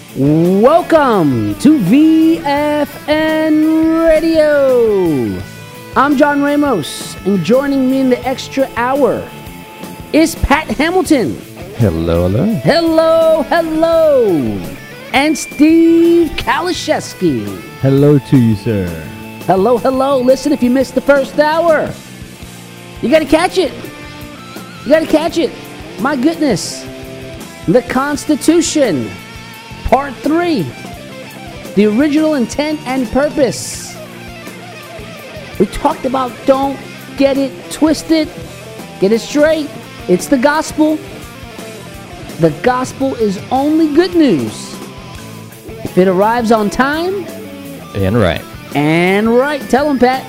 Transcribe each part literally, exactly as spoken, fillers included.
Welcome to V F N Radio. I'm John Ramos, and joining me in the extra hour is Pat Hamilton. Hello, hello. Hello, hello. And Steve Kaliszewski. Hello to you, sir. Hello, hello. Listen, if you missed the first hour, you got to catch it. You got to catch it. My goodness. The Constitution, Part three. The original intent and purpose. We talked about don't get it twisted. Get it straight. It's the gospel. The gospel is only good news if it arrives on time And right. and right. Tell them, Pat.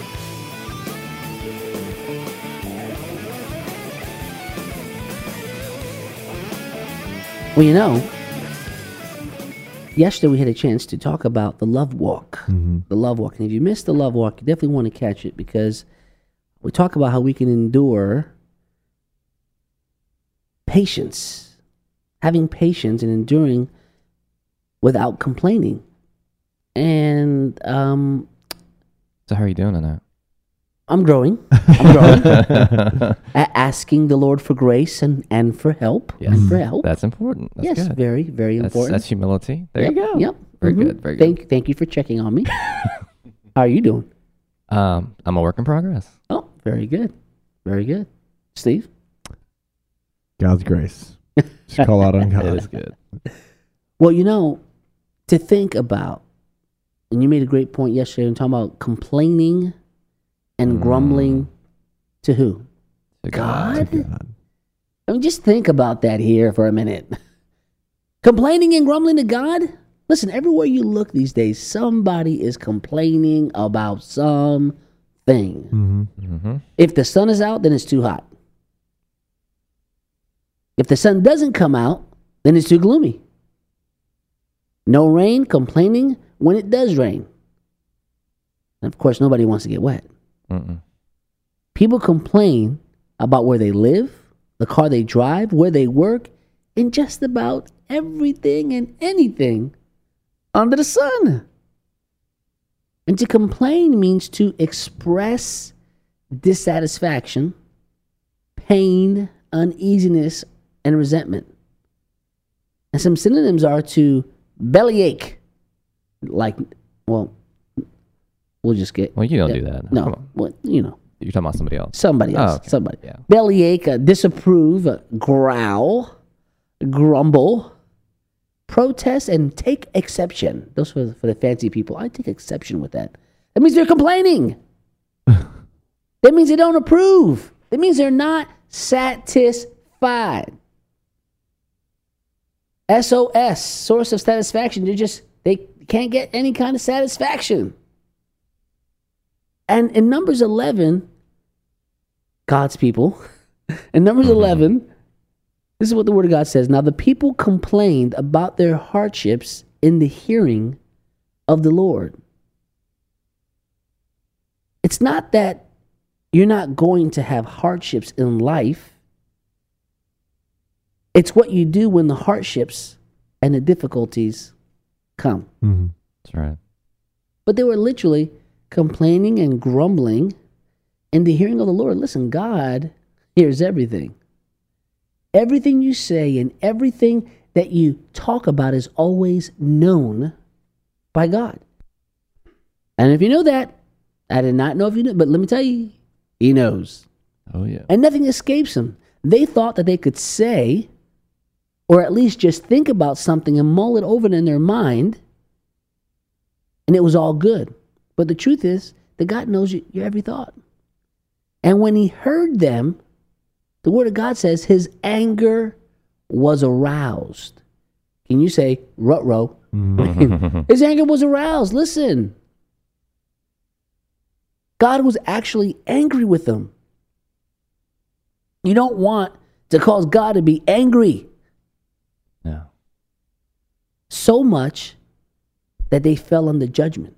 Well, you know, yesterday we had a chance to talk about the love walk. Mm-hmm. The love walk. And if you missed the love walk, you definitely want to catch it, because we talk about how we can endure patience, having patience and enduring without complaining. And um, So how are you doing on that? I'm growing. I'm growing. A- asking the Lord for grace and, and for help. Yes. And for help. That's important. That's yes, good. very, very That's, important. that's humility. There Yep, you go. Yep. Very Mhm. good. Very good. Thank, thank you for checking on me. How are you doing? Um, I'm a work in progress. Oh, very good. Very good. Steve? God's grace. Just call out on God. It is good. Well, you know, to think about, and you made a great point yesterday when talking about complaining and Mm. grumbling to who? To God? God. I mean, just think about that here for a minute. Complaining and grumbling to God? Listen, everywhere you look these days, somebody is complaining about something. Mm-hmm. Mm-hmm. If the sun is out, then it's too hot. If the sun doesn't come out, then it's too gloomy. No rain, complaining when it does rain. And of course, nobody wants to get wet. Mm-mm. People complain about where they live, the car they drive, where they work, and just about everything and anything under the sun. And to complain means to express dissatisfaction, pain, uneasiness, and resentment. And some synonyms are to bellyache. Like, well, we'll just get... Well, you don't yeah, do that. No, Come on. well, you know. You're talking about somebody else. Somebody else. Oh, okay. Somebody. Yeah. Bellyache, uh, disapprove, uh, growl, grumble, protest, and take exception. Those are for the, for the fancy people. I take exception with that. That means they're complaining. That means they don't approve. That means they're not satisfied. S O S, source of satisfaction. They just, they can't get any kind of satisfaction. And in Numbers eleven, God's people, in Numbers eleven, this is what the Word of God says. Now the people complained about their hardships in the hearing of the Lord. It's not that you're not going to have hardships in life. It's what you do when the hardships and the difficulties come. Mm-hmm. That's right. But they were literally complaining and grumbling in the hearing of the Lord. Listen, God hears everything. Everything you say and everything that you talk about is always known by God. And if you know that, I did not know if you knew, but let me tell you, He knows. Oh, yeah. And nothing escapes Him. They thought that they could say, or at least just think about something and mull it over in their mind, and it was all good. But the truth is that God knows your, your every thought. And when He heard them, the Word of God says His anger was aroused. Can you say, ruh-roh? His anger was aroused. Listen. God was actually angry with them. You don't want to cause God to be angry. No. So much that they fell under judgment.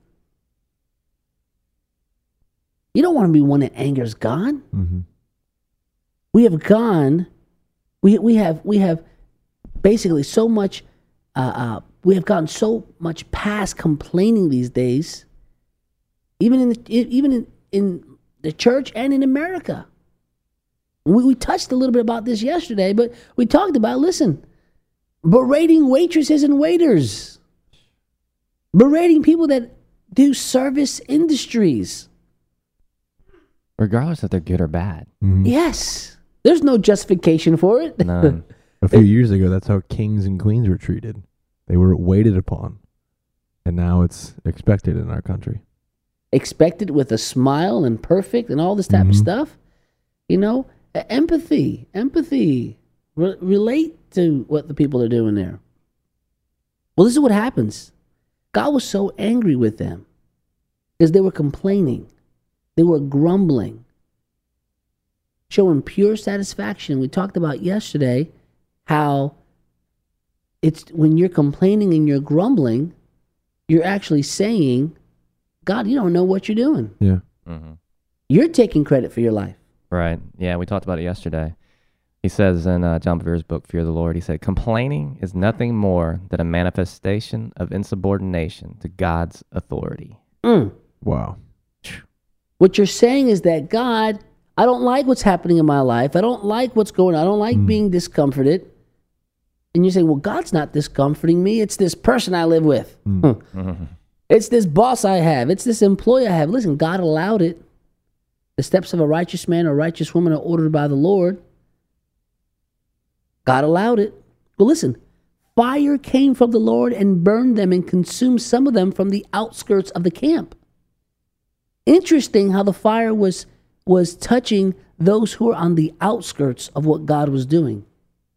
You don't want to be one that angers God. Mm-hmm. We have gone, we we have we have basically so much uh, uh, we have gotten so much past complaining these days, even in the, even in, in the church and in America. We, we touched a little bit about this yesterday, but we talked about, listen, berating waitresses and waiters, berating people that do service industries. Regardless if they're good or bad. Mhm. Yes. There's no justification for it. None. A few years ago, that's how kings and queens were treated. They were waited upon. And now it's expected in our country. Expected with a smile and perfect and all this type of Mhm. stuff. You know, E- empathy, empathy. Re- relate to what the people are doing there. Well, this is what happens. God was so angry with them because they were complaining. They were grumbling, showing pure satisfaction. We talked about yesterday how it's when you're complaining and you're grumbling, you're actually saying, God, you don't know what you're doing. Yeah. hmm You're taking credit for your life. Right. Yeah, we talked about it yesterday. He says in uh, John Bevere's book, Fear of the Lord, he said, complaining is nothing more than a manifestation of insubordination to God's authority. Mm. Wow. What you're saying is that, God, I don't like what's happening in my life. I don't like what's going on. I don't like Mm. being discomforted. And you say, well, God's not discomforting me. It's this person I live with. Mm. Mhm. It's this boss I have. It's this employee I have. Listen, God allowed it. The steps of a righteous man or righteous woman are ordered by the Lord. God allowed it. Well, listen, fire came from the Lord and burned them and consumed some of them from the outskirts of the camp. Interesting how the fire was, was touching those who were on the outskirts of what God was doing.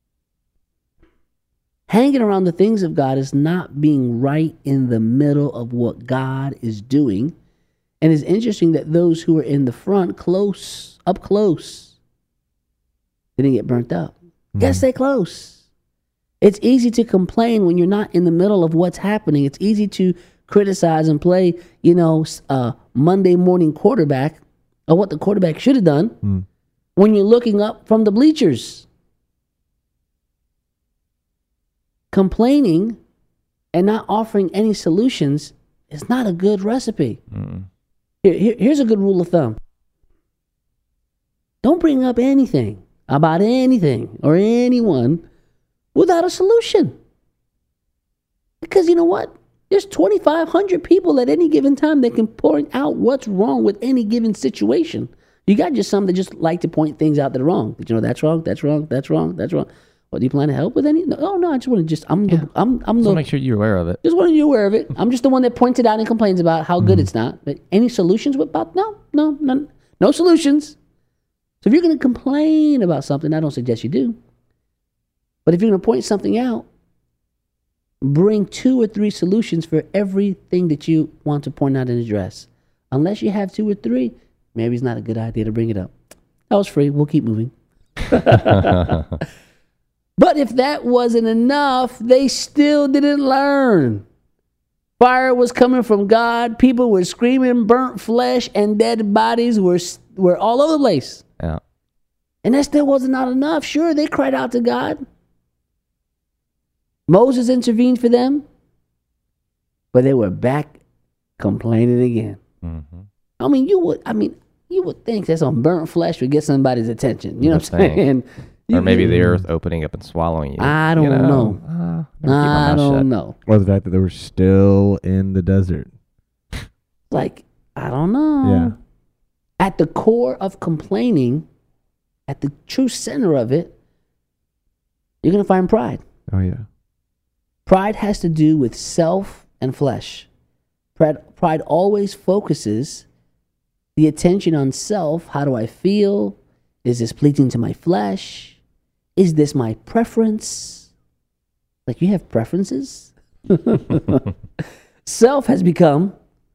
Hanging around the things of God is not being right in the middle of what God is doing. And it's interesting that those who are in the front, close, up close, didn't get burnt up. You gotta stay close. It's easy to complain when you're not in the middle of what's happening. It's easy to criticize and play, you know, uh, Monday morning quarterback of what the quarterback should have done Mm. when you're looking up from the bleachers. Complaining and not offering any solutions is not a good recipe. Mm. Here, here- here's a good rule of thumb. Don't bring up anything about anything or anyone without a solution. Because you know what? There's twenty-five hundred people at any given time that can point out what's wrong with any given situation. You got just some that just like to point things out that are wrong. Did you know that's wrong, that's wrong, that's wrong, that's wrong. What, do you plan to help with any? No, oh, no, I just want to just, I'm Yeah. the, I'm, I'm So the, make sure you're aware of it. just wanted you aware of it. I'm just the one that points it out and complains about how good it's not. But any solutions with about no, no, no, no solutions. So if you're going to complain about something, I don't suggest you do. But if you're going to point something out, bring two or three solutions for everything that you want to point out and address. Unless you have two or three, maybe it's not a good idea to bring it up. That was free. We'll keep moving. But if that wasn't enough, they still didn't learn. Fire was coming from God. People were screaming, burnt flesh and dead bodies were, were all over the place. Yeah. And that still wasn't not enough. Sure, they cried out to God. Moses intervened for them. But they were back complaining again. Mm-hmm. I mean, you would, I mean, you would think that some burnt flesh would get somebody's attention. You know would what I'm saying? Or maybe You- the earth opening up and swallowing you. I You don't know. Uh, better keep my I mouth don't shut. know. Or the fact that they were still in the desert. Like, I don't know. Yeah. At the core of complaining, at the true center of it, you're going to find pride. Oh, yeah. Pride has to do with self and flesh. Pride, pride always focuses the attention on self. How do I feel? Is this pleasing to my flesh? Is this my preference? Like, you have preferences? Self has become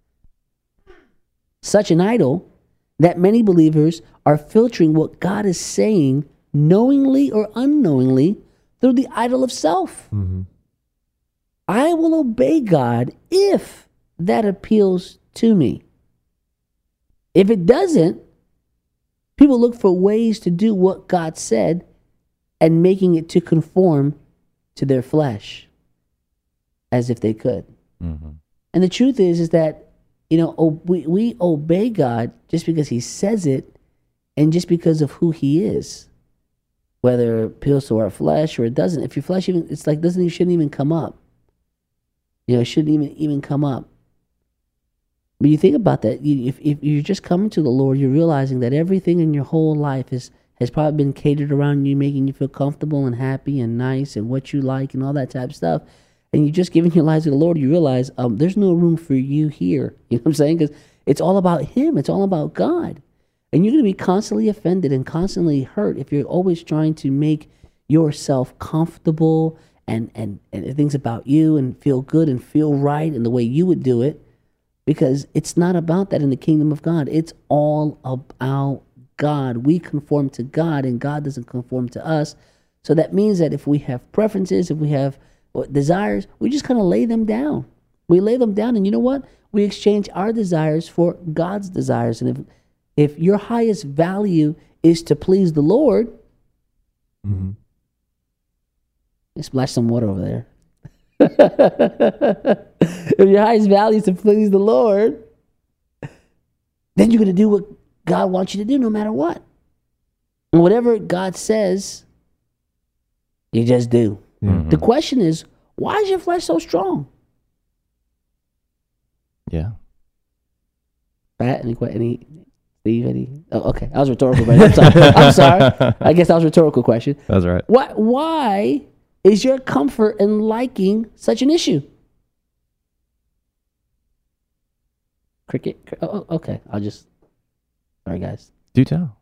such an idol that many believers are filtering what God is saying knowingly or unknowingly through the idol of self. Mm-hmm. I will obey God if that appeals to me. If it doesn't, people look for ways to do what God said and making it to conform to their flesh. as if they could. Mm-hmm. And the truth is, is that, you know, o- we, we obey God just because he says it and just because of who he is. Whether it appeals to our flesh or it doesn't. If your flesh even, it's like, doesn't, it shouldn't even come up. You know, it shouldn't even, even come up. But you think about that, you, if, if you're just coming to the Lord, you're realizing that everything in your whole life is, has probably been catered around you, making you feel comfortable and happy and nice and what you like and all that type of stuff. And you're just giving your lives to the Lord, you realize um, there's no room for you here. You know what I'm saying? Because it's all about him. It's all about God. And you're going to be constantly offended and constantly hurt if you're always trying to make yourself comfortable and, and, and things about you and feel good and feel right in the way you would do it. Because it's not about that in the kingdom of God. It's all about God. We conform to God and God doesn't conform to us. So that means that if we have preferences, if we have desires, we just kind of lay them down. We lay them down, and you know what? We exchange our desires for God's desires. And if if your highest value is to please the Lord, Mm-hmm. splash some water over there. If your highest value is to please the Lord, then you're going to do what God wants you to do no matter what. And whatever God says, you just do. Mm-hmm. The question is, why is your flesh so strong? Yeah. Pat, any question? Any, Steve, any? Oh, okay. That was rhetorical, but I'm sorry. I'm sorry. I guess that was a rhetorical question. That's right. Why, why is your comfort in liking such an issue? Cricket? Oh, okay. I'll just... Sorry, guys. Do tell.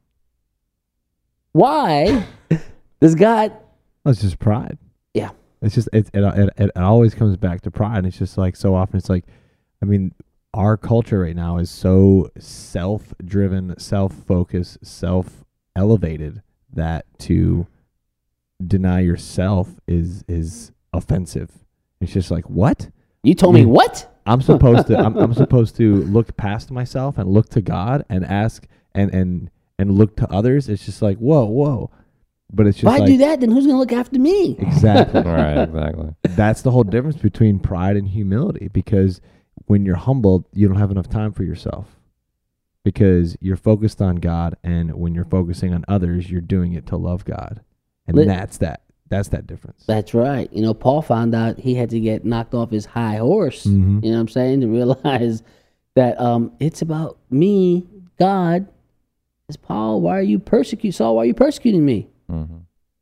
Why does God... That's just pride. Yeah. It's just, it, it, it, it always comes back to pride. And it's just like, so often it's like, I mean, our culture right now is so self-driven, self-focused, self-elevated that to deny yourself is is offensive. It's just like, what? You told me what? I'm supposed to I'm, I'm supposed to look past myself and look to God and ask and and and look to others. It's just like, whoa, whoa. But it's just If I like, do that, then who's going to look after me? exactly. Right, exactly. That's the whole difference between pride and humility, because when you're humbled, you don't have enough time for yourself because you're focused on God, and when you're focusing on others, you're doing it to love God. And Lit- that's that. That's that difference. That's right. You know, Paul found out he had to get knocked off his high horse, Mhm. you know what I'm saying, to realize that um, it's about me, God. It's Paul, why are you persecuting? Saul, why are you persecuting me? Mm-hmm.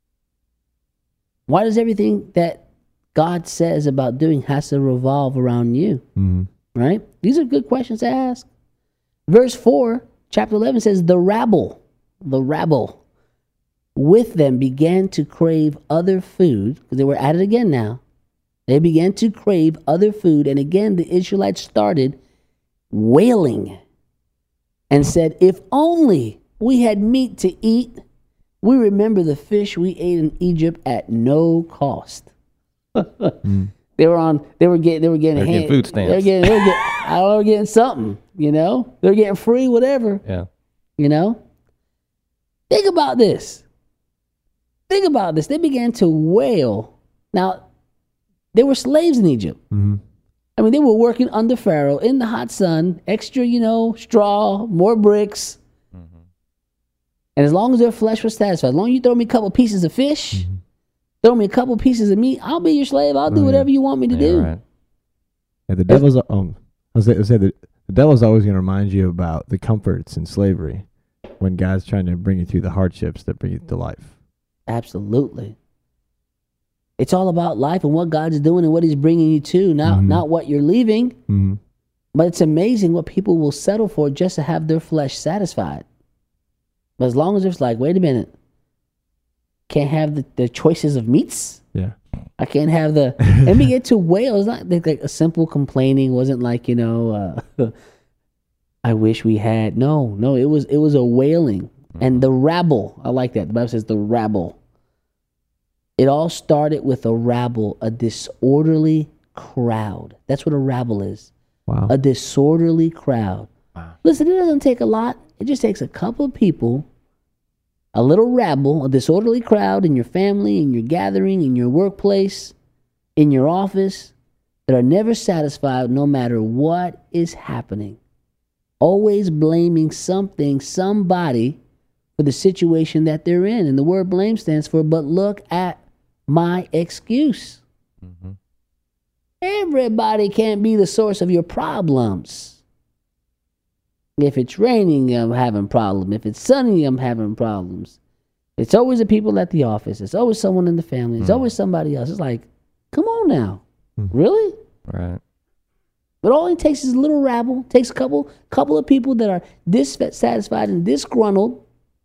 Why does everything that God says about doing has to revolve around you, Mhm. right? These are good questions to ask. Verse four, chapter eleven says, the rabble, the rabble with them began to crave other food, because they were at it again now. They began to crave other food, and again the Israelites started wailing and said, if only we had meat to eat. We remember the fish we ate in Egypt at no cost. Mm. They were on. They were getting. They were getting, They're getting hand- food stamps. They were getting. They were getting I don't know. They were getting something. You know. They're getting free whatever. Yeah. You know. Think about this. Think about this. They began to wail. Now, they were slaves in Egypt. Mhm. I mean, they were working under Pharaoh in the hot sun, extra, you know, straw, more bricks. And as long as their flesh was satisfied, as long as you throw me a couple pieces of fish, Mhm. throw me a couple pieces of meat, I'll be your slave. I'll do Oh, whatever yeah. you want me to Yeah, do. right. Yeah, the devil's. Um, I was going to say that the devil's always going to remind you about the comforts in slavery, when God's trying to bring you through the hardships that bring you to life. Absolutely. It's all about life and what God's doing and what he's bringing you to, not, Mhm. not what you're leaving. Mm-hmm. But it's amazing what people will settle for just to have their flesh satisfied. But as long as it's like, wait a minute, can't have the, the choices of meats. Yeah. I can't have the, and we get to wail. It's not like, like a simple complaining. It wasn't like, you know, uh, I wish we had. No, no, it was, it was a wailing. And the rabble, I like that. The Bible says the rabble. It all started with a rabble, a disorderly crowd. That's what a rabble is. Wow. A disorderly crowd. Wow. Listen, it doesn't take a lot. It just takes a couple of people, a little rabble, a disorderly crowd in your family, in your gathering, in your workplace, in your office, that are never satisfied no matter what is happening. Always blaming something, somebody, for the situation that they're in. And the word blame stands for, but look at my excuse. Mm-hmm. Everybody can't be the source of your problems. If it's raining, I'm having problems. If it's sunny, I'm having problems. It's always the people at the office. It's always someone in the family. It's mm. always somebody else. It's like, come on now. Mm. Really? Right. But all it takes is a little rabble. It takes a couple couple of people that are dissatisfied and disgruntled.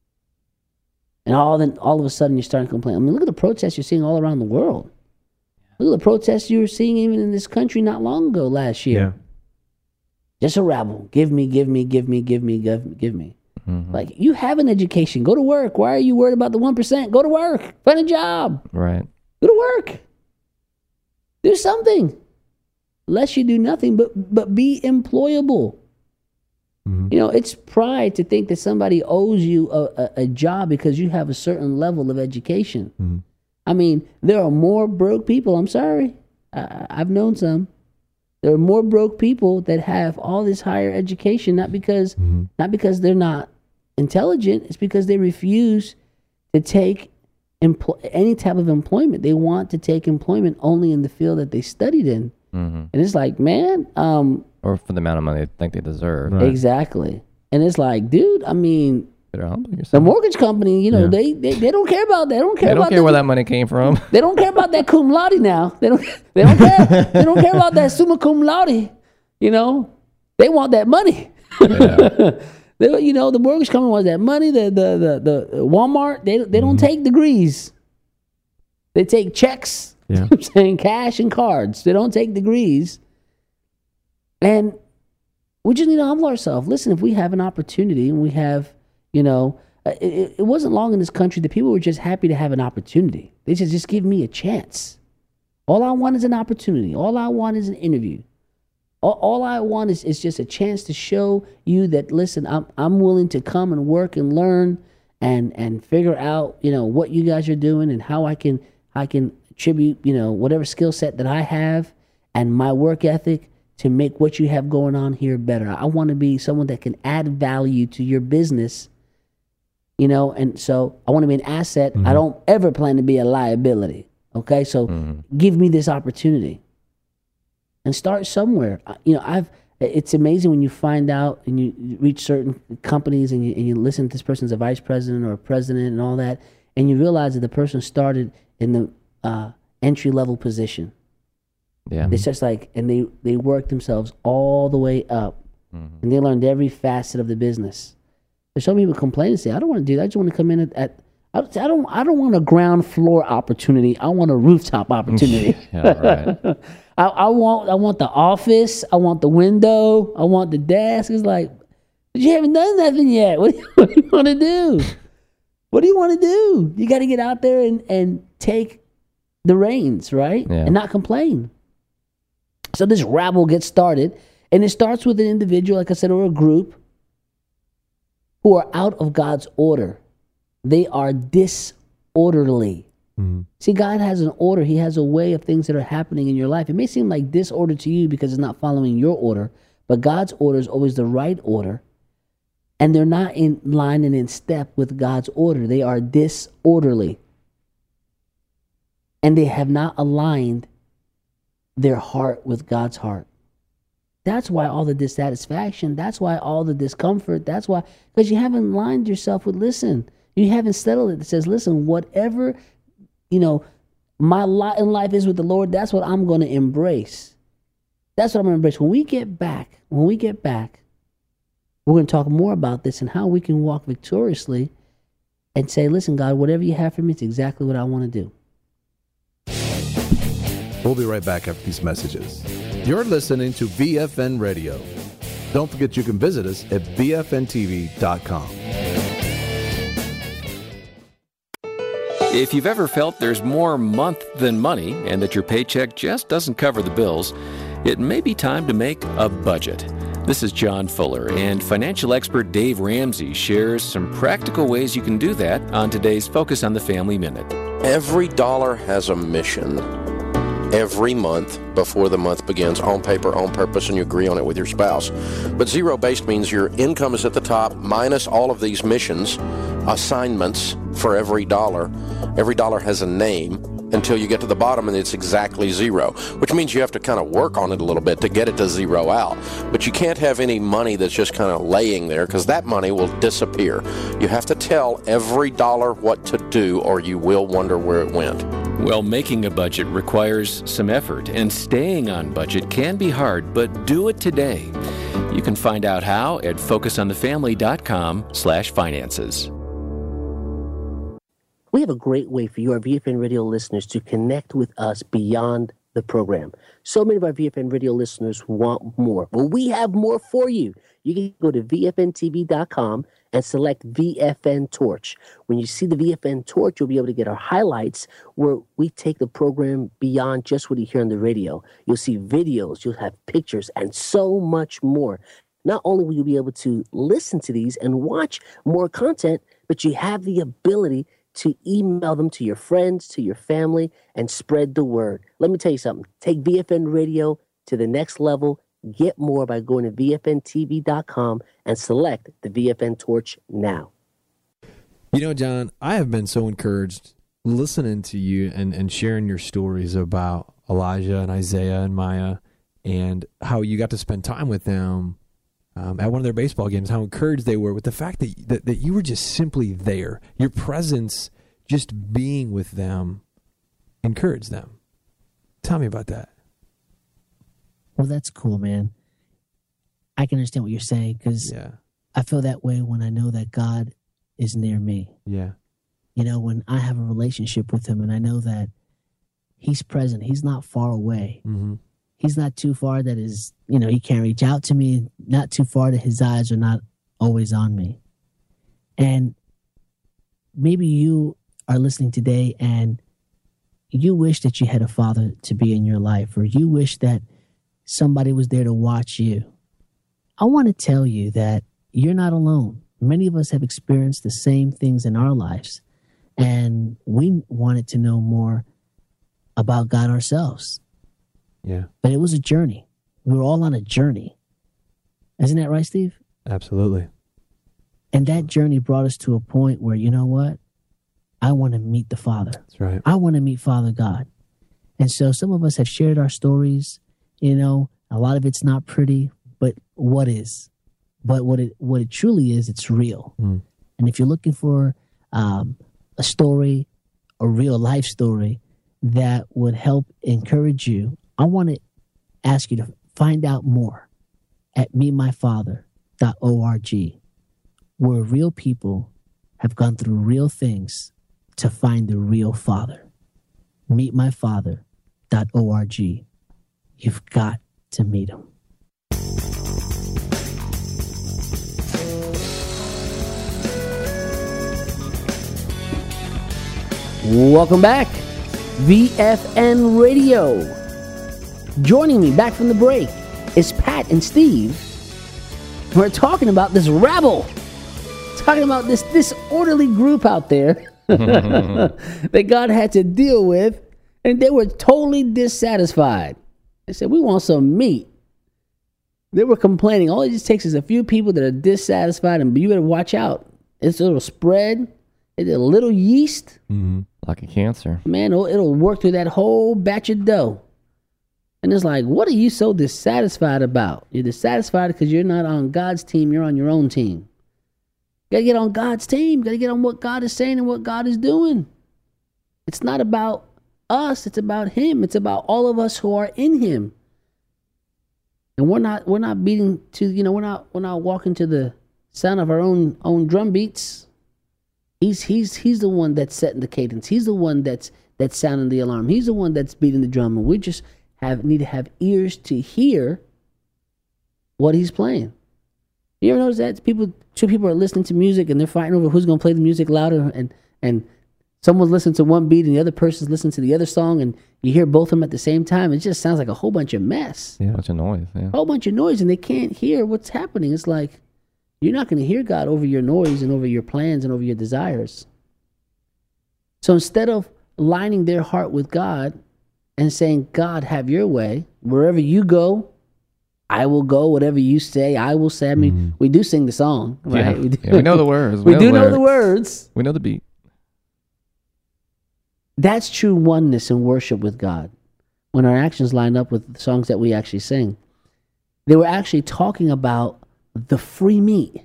And all then all of a sudden you're starting to complain. I mean, look at the protests you're seeing all around the world. Look at the protests you were seeing even in this country not long ago last year. Yeah. Just a rabble. Give me, give me, give me, give me, give me, give me. Mm-hmm. Like, you have an education. Go to work. Why are you worried about the one percent? Go to work. Find a job. Right. Go to work. Do something. Lest you do nothing but, but be employable. Mm-hmm. You know, it's pride to think that somebody owes you a, a, a job because you have a certain level of education. Mm-hmm. I mean, there are more broke people. I'm sorry. I, I've known some. There are more broke people that have all this higher education, not because mm-hmm. not because they're not intelligent. It's because they refuse to take empl- any type of employment. They want to take employment only in the field that they studied in. Mm-hmm. And it's like, man, um, or for the amount of money they think they deserve. Right. Exactly. And it's like, dude, I mean, the mortgage company, you know, yeah. they, they they don't care about that. They don't care they don't about care the, where that money came from. They don't care about that cum laude now. They don't they don't care. They don't care about that summa cum laude. You know, they want that money. Yeah. They, you know, the mortgage company wants that money. The the the, the Walmart, they they don't mm-hmm. take degrees. They take checks. Yeah. I'm saying cash and cards. They don't take degrees. And we just need to humble ourselves. Listen, if we have an opportunity and we have, you know, it, it wasn't long in this country that people were just happy to have an opportunity. They said, just give me a chance. All I want is an opportunity. All I want is an interview. All, all I want is, is just a chance to show you that, listen, I'm I'm willing to come and work and learn and and figure out, you know, what you guys are doing and how I can I can attribute, you know, whatever skill set that I have and my work ethic to make what you have going on here better. I want to be someone that can add value to your business, you know, and so I want to be an asset. Mm-hmm. I don't ever plan to be a liability. Okay, so mm-hmm. give me this opportunity and start somewhere. You know, I've. It's amazing when you find out and you reach certain companies and you, and you listen to this person's a vice president or a president and all that, and you realize that the person started in the uh, entry level position. Yeah, it's just like, and they they work themselves all the way up, mm-hmm. and they learned every facet of the business. There's so many people complain and say, "I don't want to do that. I just want to come in at." at I don't. I don't want a ground floor opportunity. I want a rooftop opportunity. Yeah, right. I, I want. I want the office. I want the window. I want the desk. It's like, but you haven't done nothing yet. What do you, what do you want to do? What do you want to do? You got to get out there and, and take the reins, right? Yeah. And not complain. So this rabble gets started, and it starts with an individual, like I said, or a group who are out of God's order. They are disorderly. Mm-hmm. See, God has an order. He has a way of things that are happening in your life. It may seem like disorder to you because it's not following your order, but God's order is always the right order. And they're not in line and in step with God's order. They are disorderly. And they have not aligned their heart with God's heart. That's why all the dissatisfaction, that's why all the discomfort, that's why, because you haven't aligned yourself with, listen, you haven't settled it. It says, listen, whatever, you know, my lot in life is with the Lord, that's what I'm going to embrace. That's what I'm going to embrace. When we get back, when we get back, we're going to talk more about this and how we can walk victoriously and say, listen, God, whatever you have for me, it's exactly what I want to do. We'll be right back after these messages. You're listening to V F N Radio. Don't forget you can visit us at V F N T V dot com. If you've ever felt there's more month than money and that your paycheck just doesn't cover the bills, it may be time to make a budget. This is John Fuller, and financial expert Dave Ramsey shares some practical ways you can do that on today's Focus on the Family Minute. Every dollar has a mission. every month before the month begins, on paper, on purpose, and you agree on it with your spouse. But zero-based means your income is at the top minus all of these missions, assignments for every dollar. Every dollar has a name until you get to the bottom and it's exactly zero, which means you have to kind of work on it a little bit to get it to zero out. But you can't have any money that's just kind of laying there, because that money will disappear. You have to tell every dollar what to do, or you will wonder where it went. Well, making a budget requires some effort, and staying on budget can be hard, but do it today. You can find out how at focus on the family dot com slash finances. We have a great way for you, our V F N Radio listeners, to connect with us beyond the program. So many of our V F N Radio listeners want more. Well, we have more for you. You can go to V F N T V dot com and select V F N Torch. When you see the V F N Torch, you'll be able to get our highlights where we take the program beyond just what you hear on the radio. You'll see videos, you'll have pictures, and so much more. Not only will you be able to listen to these and watch more content, but you have the ability to email them to your friends, to your family, and spread the word. Let me tell you something. Take V F N Radio to the next level. Get more by going to V F N T V dot com and select the V F N Torch now. You know, John, I have been so encouraged listening to you and, and sharing your stories about Elijah and Isaiah and Maya, and how you got to spend time with them Um, at one of their baseball games, how encouraged they were with the fact that, that that you were just simply there. Your presence, just being with them, encouraged them. Tell me about that. Well, that's cool, man. I can understand what you're saying, because Yeah. I feel that way when I know that God is near me. Yeah. You know, when I have a relationship with him and I know that he's present, he's not far away. Mm-hmm. He's not too far that his, you know, he can't reach out to me, not too far that his eyes are not always on me. And maybe you are listening today and you wish that you had a father to be in your life, or you wish that somebody was there to watch you. I want to tell you that you're not alone. Many of us have experienced the same things in our lives, and we wanted to know more about God ourselves. Yeah. But it was a journey. We were all on a journey. Isn't that right, Steve? Absolutely. And that journey brought us to a point where, you know what? I want to meet the Father. That's right. I want to meet Father God. And so some of us have shared our stories. You know, a lot of it's not pretty, but what is? But what it what it truly is, it's real. Mm. And if you're looking for um, a story, a real life story that would help encourage you, I want to ask you to find out more at meet my father dot org, where real people have gone through real things to find the real Father. meet my father dot org. You've got to meet him. Welcome back. V F N Radio. Joining me back from the break is Pat and Steve. We're talking about this rabble. Talking about this disorderly group out there that God had to deal with, and they were totally dissatisfied. They said, we want some meat. They were complaining. All it just takes is a few people that are dissatisfied, and you better watch out. It's a little spread. It's a little yeast. Mm-hmm. Like a cancer. Man, it'll, it'll work through that whole batch of dough. And it's like, what are you so dissatisfied about? You're dissatisfied because you're not on God's team. You're on your own team. You got to get on God's team. You got to get on what God is saying and what God is doing. It's not about us. It's about him. It's about all of us who are in him. And we're not we're not beating to, you know, we're not we're not walking to the sound of our own own drum beats. He's he's he's the one that's setting the cadence. He's the one that's that's sounding the alarm. He's the one that's beating the drum, and we just have need to have ears to hear what he's playing. You ever notice that people two people are listening to music and they're fighting over who's gonna play the music louder, and and someone's listening to one beat and the other person's listening to the other song, and you hear both of them at the same time. It just sounds like a whole bunch of mess. Yeah. A bunch of noise. Yeah. A whole bunch of noise, and they can't hear what's happening. It's like, you're not going to hear God over your noise and over your plans and over your desires. So instead of lining their heart with God, and saying, God, have your way. Wherever you go, I will go. Whatever you say, I will say. I mean, Mhm. we do sing the song, right? Yeah. We, do, Yeah, we know the words. we know do the know the lyrics. words. We know the beat. That's true oneness and worship with God. When our actions line up with the songs that we actually sing, they were actually talking about the free meat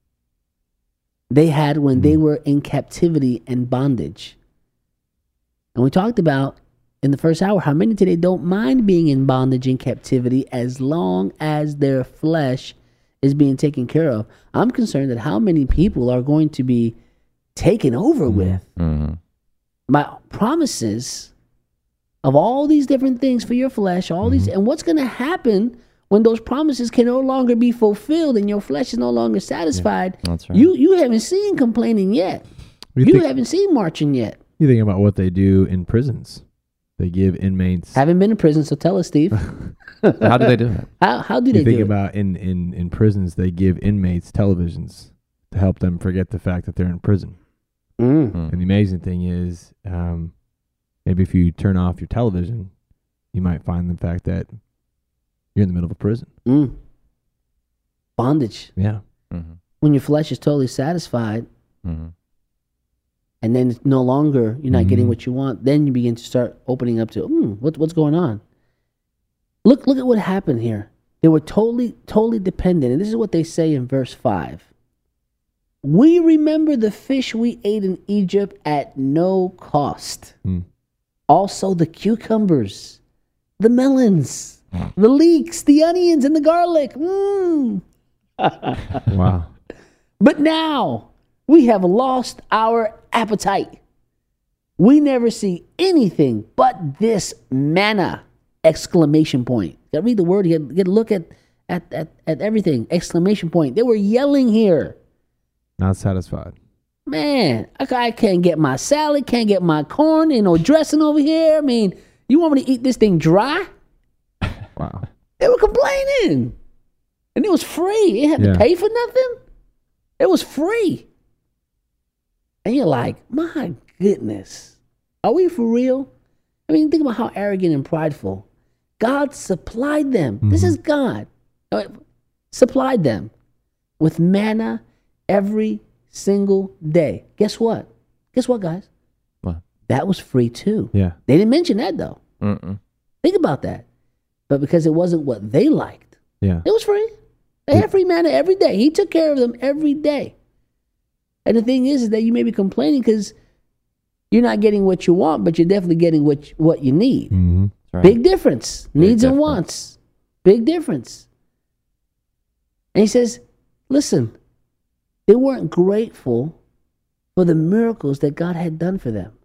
they had when they were in captivity and bondage. And we talked about in the first hour how many today don't mind being in bondage and captivity as long as their flesh is being taken care of. I'm concerned that how many people are going to be taken over with Mm-hmm. my promises of all these different things for your flesh, all these, and what's going to happen when those promises can no longer be fulfilled and your flesh is no longer satisfied. That's right. You you haven't seen complaining yet. You, You think, haven't seen marching yet. you think about what they do in prisons. They give inmates. Haven't been in prison, so tell us, Steve. How do they do it? How how do you they think do it? about in, in, in prisons, they give inmates televisions to help them forget the fact that they're in prison. Mm. Mm. And the amazing thing is, um, maybe if you turn off your television, you might find the fact that you're in the middle of a prison. Mm. Bondage. Yeah. Mm-hmm. When your flesh is totally satisfied, Mm-hmm. and then it's no longer you're not getting Mhm. what you want, then you begin to start opening up to mm, what, what's going on. Look look at what happened here. They were totally totally dependent, and this is what they say in verse five. We remember the fish we ate in Egypt at no cost. Mm. Also the cucumbers, the melons, the leeks, the onions, and the garlic. Mm. Wow. But now we have lost our appetite. We never see anything but this manna! Exclamation point. You gotta read the word. You gotta, you gotta look at, at, at, at everything. Exclamation point. They were yelling here. Not satisfied. Man, I, ca- I can't get my salad, can't get my corn, and no dressing over here. I mean, you want me to eat this thing dry? Wow. They were complaining. And it was free. You had Yeah. to pay for nothing. It was free. And you're like, my goodness. Are we for real? I mean, think about how arrogant and prideful. God supplied them. This is God. Uh, Supplied them with manna every single day. Guess what? Guess what, guys? What? That was free too. Yeah. They didn't mention that though. Mm-mm. Think about that. But because it wasn't what they liked, Yeah. it was free. They had free manna every day. He took care of them every day. And the thing is, is that you may be complaining because you're not getting what you want, but you're definitely getting what what you need. Mm-hmm. That's right. Big difference. Big Needs and difference. wants. Big difference. And he says, listen, they weren't grateful for the miracles that God had done for them.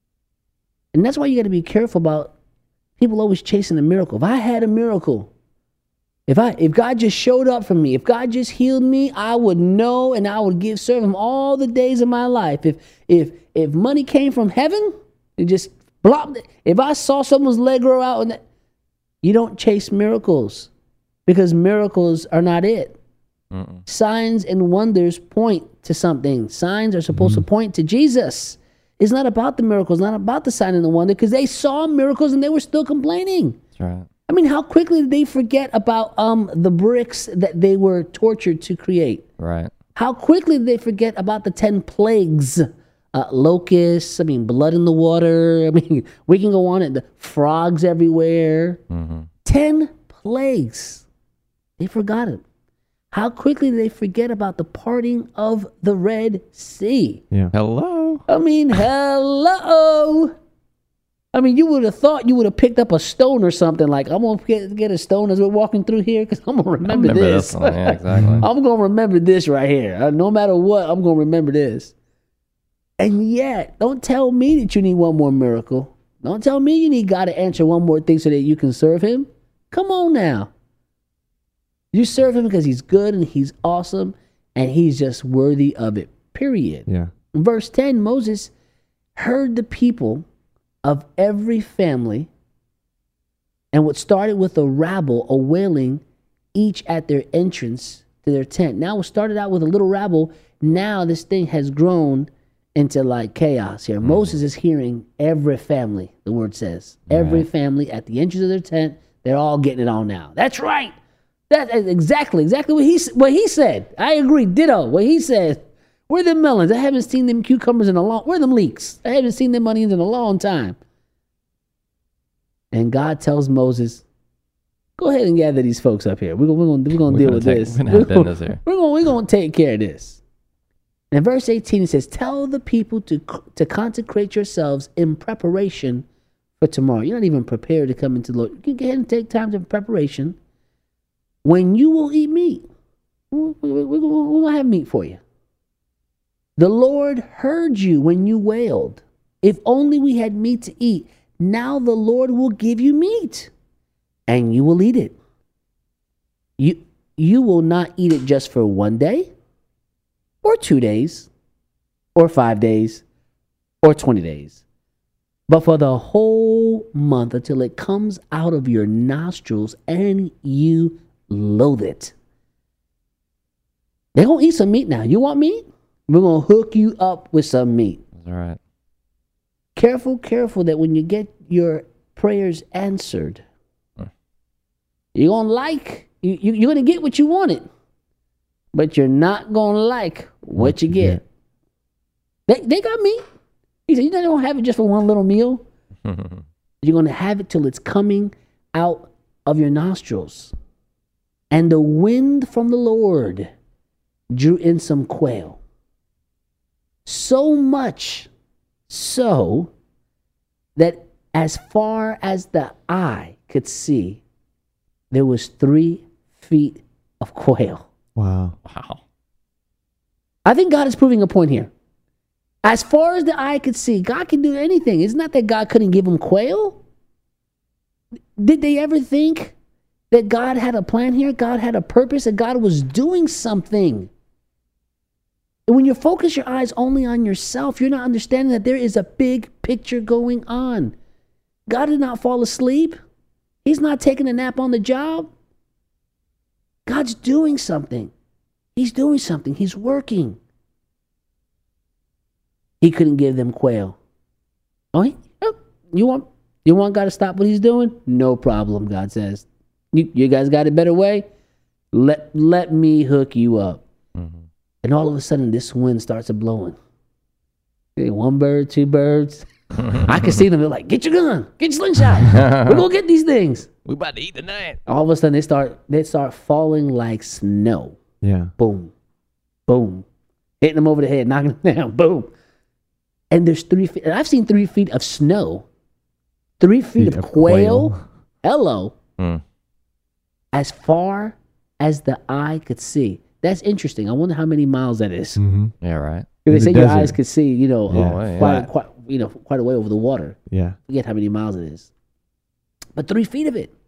And that's why you got to be careful about people always chasing a miracle. If I had a miracle, if I if God just showed up for me, if God just healed me, I would know and I would give serve him all the days of my life. If if if money came from heaven, it just blopped it. If I saw someone's leg grow out, and that, you don't chase miracles because miracles are not it. Mm-mm. Signs and wonders point to something. Signs are supposed to point to Jesus. It's not about the miracles, not about the sign and the wonder, because they saw miracles and they were still complaining. That's right. I mean, how quickly did they forget about um the bricks that they were tortured to create? Right. How quickly did they forget about the ten plagues? Uh, locusts, I mean, blood in the water. I mean, we can go on it. The frogs everywhere. Mm-hmm. Ten plagues. They forgot it. How quickly did they forget about the parting of the Red Sea? Yeah. Hello. I mean, hello. I mean, you would have thought you would have picked up a stone or something like, I'm going to get, get a stone as we're walking through here because I'm going to remember, Remember this. this one. Yeah, exactly. I'm going to remember this right here. Uh, no matter what, I'm going to remember this. And yet, don't tell me that you need one more miracle. Don't tell me you need God to answer one more thing so that you can serve him. Come on now. You serve him because he's good and he's awesome and he's just worthy of it, period. Yeah. In verse ten, Moses heard the people of every family and what started with a rabble, a wailing, each at their entrance to their tent. Now it started out with a little rabble. Now this thing has grown into like chaos here. Mm. Moses is hearing every family, the word says. Every right. family at the entrance of their tent, they're all getting it on now. That's right. That's exactly, exactly what he, what he said. I agree. Ditto. What he said. Where are them melons? I haven't seen them cucumbers in a long, where are them leeks? I haven't seen them onions in a long time. And God tells Moses, go ahead and gather these folks up here. We're going we're gonna, we're gonna we're deal gonna with take, this. We're going we're gonna, we're gonna take care of this. And in verse eighteen, it says, tell the people to, to consecrate yourselves in preparation for tomorrow. You're not even prepared to come into the Lord. You can go ahead and take time to preparation. When you will eat meat, we're, we're, we're going to have meat for you. The Lord heard you when you wailed. If only we had meat to eat. Now the Lord will give you meat, and you will eat it. You, you will not eat it just for one day, or two days, or five days, or twenty days, but for the whole month until it comes out of your nostrils and you loathe it. They're going to eat some meat now. You want meat? We're going to hook you up with some meat. That's all right. Careful, careful that when you get your prayers answered, huh. you're going to like, you, you, you're going to get what you wanted, but you're not going to like what, what you get. get. They, they got meat. He said, you don't have it just for one little meal. You're going to have it till it's coming out of your nostrils. And the wind from the Lord drew in some quail. So much so that as far as the eye could see, there was three feet of quail. Wow. Wow. I think God is proving a point here. As far as the eye could see, God can do anything. It's not that God couldn't give them quail. Did they ever think that God had a plan here? God had a purpose, that God was doing something. And when you focus your eyes only on yourself, you're not understanding that there is a big picture going on. God did not fall asleep. He's not taking a nap on the job. God's doing something. He's doing something. He's working. He couldn't give them quail. Oh, he, oh you want you want God to stop what he's doing? No problem, God says. You, you guys got a better way? Let, let me hook you up. Mm-hmm. And all of a sudden, this wind starts a blowing. One bird, two birds. I can see them. They're like, get your gun. Get your slingshot. We're going to get these things. We about to eat tonight. All of a sudden, they start they start falling like snow. Yeah. Boom. Boom. Hitting them over the head, knocking them down. Boom. And there's three feet. And I've seen three feet of snow. Three feet, feet of, of quail. quail. Hello. Mm. As far as the eye could see. That's interesting. I wonder how many miles that is. Mm-hmm. Yeah, right. They say your eyes could see, you know, yeah. uh, quite, yeah. quite, you know, quite a way over the water. Yeah. Forget how many miles it is. But three feet of it.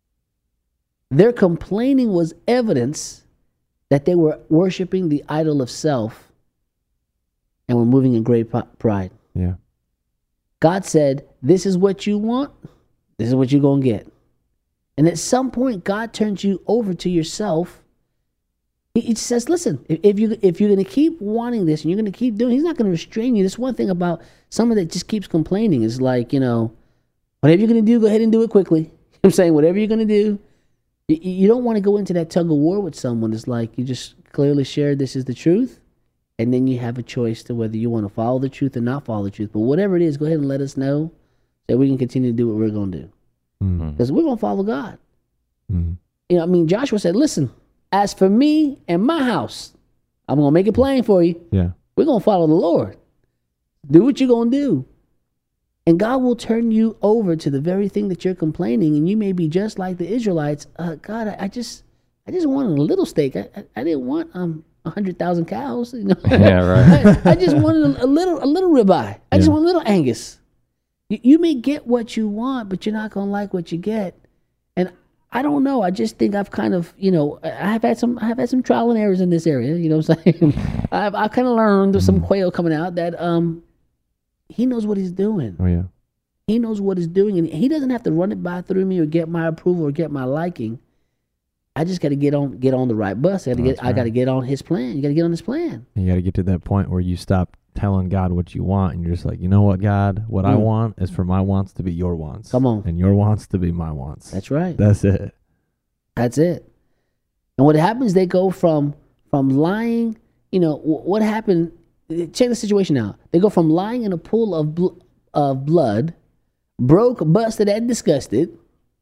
Their complaining was evidence that they were worshiping the idol of self and were moving in great pride. Yeah. God said, this is what you want. This is what you're going to get. And at some point, God turns you over to yourself. He says, listen, if, you, if you're going to keep wanting this and you're going to keep doing it, he's not going to restrain you. This one thing about someone that just keeps complaining is like, you know, whatever you're going to do, go ahead and do it quickly. You know what I'm saying? Whatever you're going to do, you, you don't want to go into that tug of war with someone. It's like you just clearly share this is the truth, and then you have a choice to whether you want to follow the truth or not follow the truth. But whatever it is, go ahead and let us know so we can continue to do what we're going to do. Because mm-hmm. we're going to follow God. Mm-hmm. You know, I mean, Joshua said, listen, as for me and my house, I'm going to make it plain for you. Yeah. We're going to follow the Lord. Do what you're going to do. And God will turn you over to the very thing that you're complaining. And you may be just like the Israelites. Uh, God, I, I just I just wanted a little steak. I, I, I didn't want um one hundred thousand cows. You know? Yeah, right. I, I just wanted a, a little a little ribeye. I yeah. just want a little Angus. You, you may get what you want, but you're not going to like what you get. And I don't know. I just think I've kind of, you know, I have had some, I have had some trial and errors in this area. You know what I'm saying? I've, I kind of learned with some quail coming out that um, he knows what he's doing. Oh yeah, he knows what he's doing, and he doesn't have to run it by through me or get my approval or get my liking. I just got to get on, get on the right bus. I got to oh, get, right. I got to get on his plan. You got to get on his plan. You got to get to that point where you stop telling God what you want, and you're just like, you know what, God, what I Mm. want is for my wants to be your wants. Come on. And your wants to be my wants. That's right. That's it. That's it. And what happens, they go from from lying, you know, w- what happened, check the situation out. They go from lying in a pool of, bl- of blood, broke, busted, and disgusted,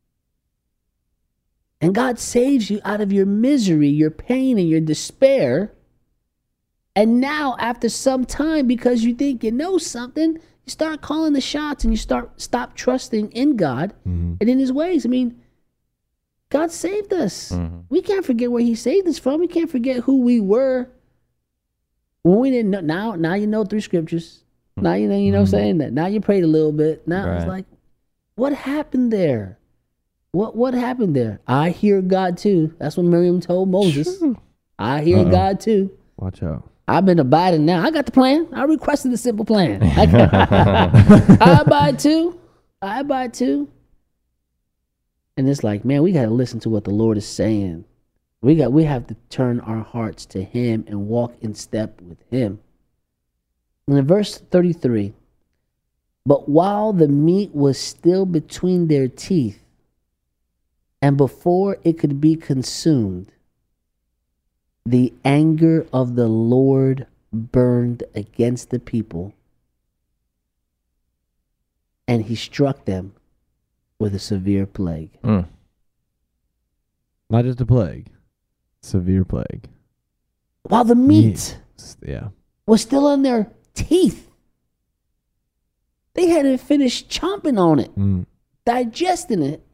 and God saves you out of your misery, your pain, and your despair. And now, after some time, because you think you know something, you start calling the shots and you start stop trusting in God Mm-hmm. and in his ways. I mean, God saved us. Mm-hmm. We can't forget where he saved us from. We can't forget who we were when we didn't know. Now, now you know three scriptures. Now you know, you know what I'm saying? That now you prayed a little bit. Now it's Right. like, what happened there? What what happened there? I hear God too. That's what Miriam told Moses. I hear Uh-oh. God too. Watch out. I've been abiding now. I got the plan. I requested a simple plan. I, got- I abide too. I abide too. And it's like, man, we got to listen to what the Lord is saying. We got, we have to turn our hearts to him and walk in step with him. And in verse thirty-three, but while the meat was still between their teeth, and before it could be consumed, the anger of the Lord burned against the people, and he struck them with a severe plague. Mm. Not just a plague. Severe plague. While the meat S- Yeah. was still on their teeth, they hadn't finished chomping on it, Mm. digesting it.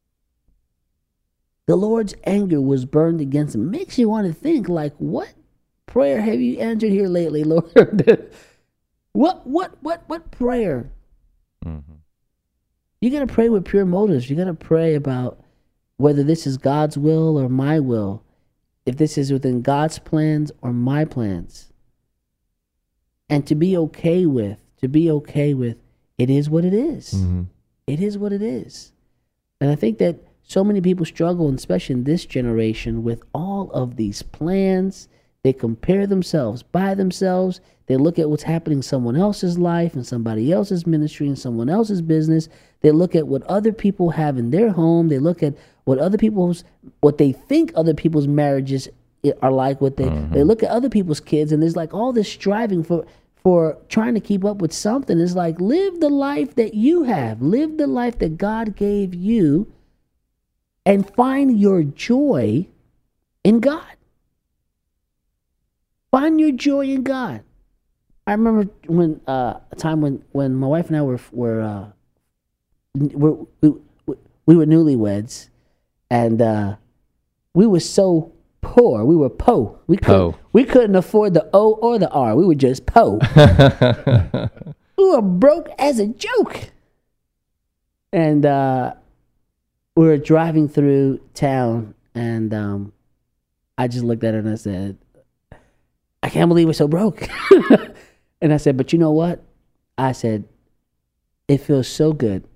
The Lord's anger was burned against them. Makes you want to think, like, what prayer have you answered here lately, Lord? what, what, what, what prayer? Mm-hmm. You got to pray with pure motives. You got to pray about whether this is God's will or my will, if this is within God's plans or my plans. And to be okay with, to be okay with, it is what it is. Mm-hmm. It is what it is. And I think that so many people struggle, and especially in this generation, with all of these plans. They compare themselves by themselves. They look at what's happening in someone else's life and somebody else's ministry and someone else's business. They look at what other people have in their home. They look at what other people's, what they think other people's marriages i- are like. What they Mhm. they look at other people's kids, and there's like all this striving for for trying to keep up with something. It's like, live the life that you have. Live the life that God gave you, and find your joy in God. Find your joy in God. I remember when uh, a time when, when my wife and I were were, uh, were we, we were newlyweds, and uh, we were so poor. We were po. We couldn't, Po. we couldn't afford the O or the R. We were just po. We were broke as a joke. And uh, we were driving through town, and um, I just looked at her and I said, I can't believe we're so broke. And I said, but you know what? I said, it feels so good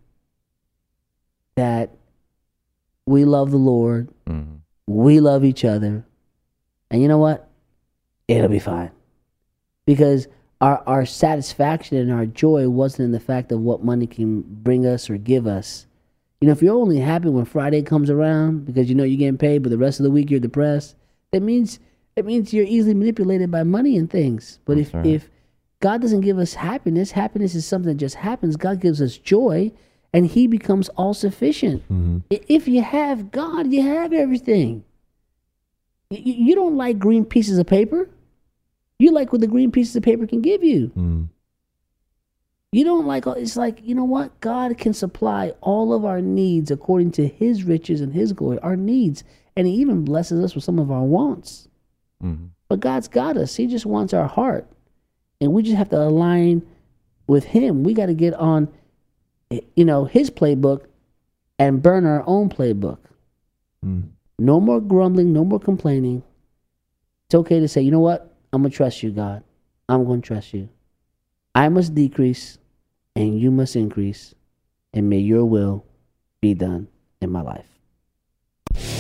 that we love the Lord, Mm-hmm. we love each other, and you know what? It'll be fine. Because our, our satisfaction and our joy wasn't in the fact of what money can bring us or give us. You know, if you're only happy when Friday comes around because you know you're getting paid, but the rest of the week you're depressed, that means it means you're easily manipulated by money and things. But That's if right. if God doesn't give us happiness, happiness is something that just happens. God gives us joy, and he becomes all sufficient. Mm-hmm. I- If you have God, you have everything. Y- y- You don't like green pieces of paper. You like what the green pieces of paper can give you. Mm. You don't like, it's like, you know what? God can supply all of our needs according to his riches and his glory, our needs. And he even blesses us with some of our wants. Mm-hmm. But God's got us. He just wants our heart. And we just have to align with him. We got to get on, you know, his playbook and burn our own playbook. Mm. No more grumbling, no more complaining. It's okay to say, you know what? I'm going to trust you, God. I'm going to trust you. I must decrease and you must increase, and may your will be done in my life.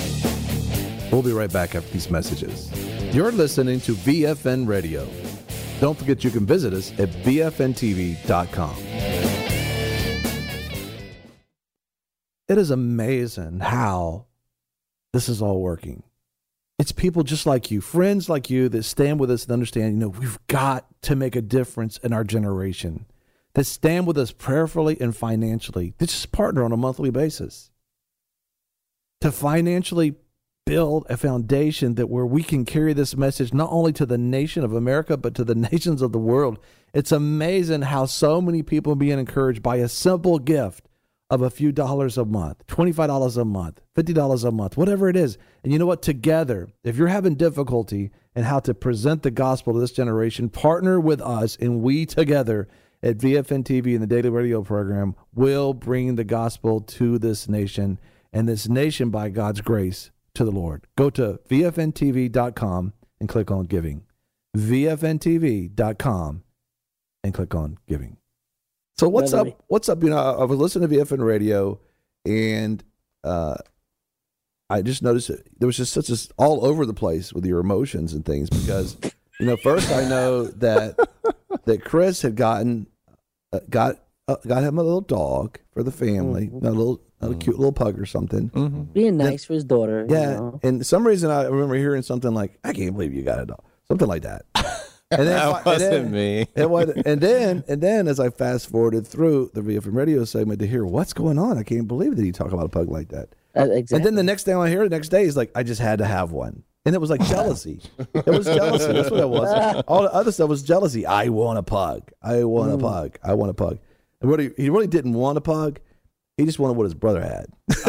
We'll be right back after these messages. You're listening to V F N Radio. Don't forget you can visit us at B F N T V dot com. It is amazing how this is all working. It's people just like you, friends like you that stand with us and understand, you know, we've got to make a difference in our generation, that stand with us prayerfully and financially, that just partner on a monthly basis to financially build a foundation that where we can carry this message not only to the nation of America, but to the nations of the world. It's amazing how so many people are being encouraged by a simple gift of a few dollars a month, twenty-five dollars a month, fifty dollars a month, whatever it is. And you know what? Together, if you're having difficulty in how to present the gospel to this generation, partner with us, and we together at V F N T V and the Daily Radio program will bring the gospel to this nation, and this nation, by God's grace, to the Lord. Go to V F N T V dot com and click on giving. V F N T V dot com and click on giving. So what's up? What's up? You know, I was listening to V F N Radio, and uh, I just noticed that there was just such a all over the place with your emotions and things. Because you know, first I know that that Chris had gotten uh, got uh, got him a little dog for the family, mm-hmm. a little a cute little pug or something. Mm-hmm. Being nice then, for his daughter. Yeah, you know? And some reason I remember hearing something like, "I can't believe you got a dog," something like that. And then, that wasn't and then, me. It was, and then, and then, as I fast forwarded through the V F M radio segment to hear what's going on, I can't believe that he talk about a pug like that. Uh, exactly. And then the next thing I hear, the next day, is like, I just had to have one, and it was like jealousy. It was jealousy. That's what it was. All the other stuff was jealousy. I want a pug. I want mm. a pug. I want a pug. And what he, he really didn't want a pug. He just wanted what his brother had.